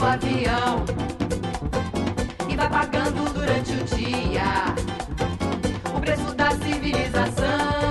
seu avião e vai pagando durante o dia o preço da civilização.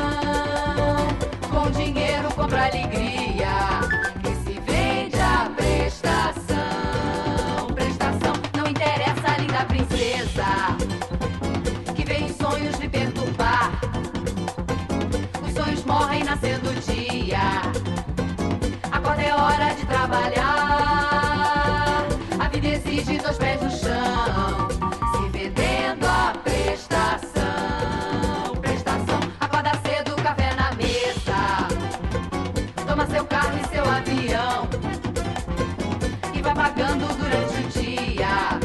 Com dinheiro compra alegria que se vende a prestação. Prestação, não interessa a linda princesa que vem em sonhos lhe perturbar. Os sonhos morrem nascendo o dia. Acorda, é hora de trabalhar. A vida exige 2 pés no chão, se vendendo a prestação. Prestação, acorda cedo, café na mesa, toma seu carro e seu avião e vai pagando durante o dia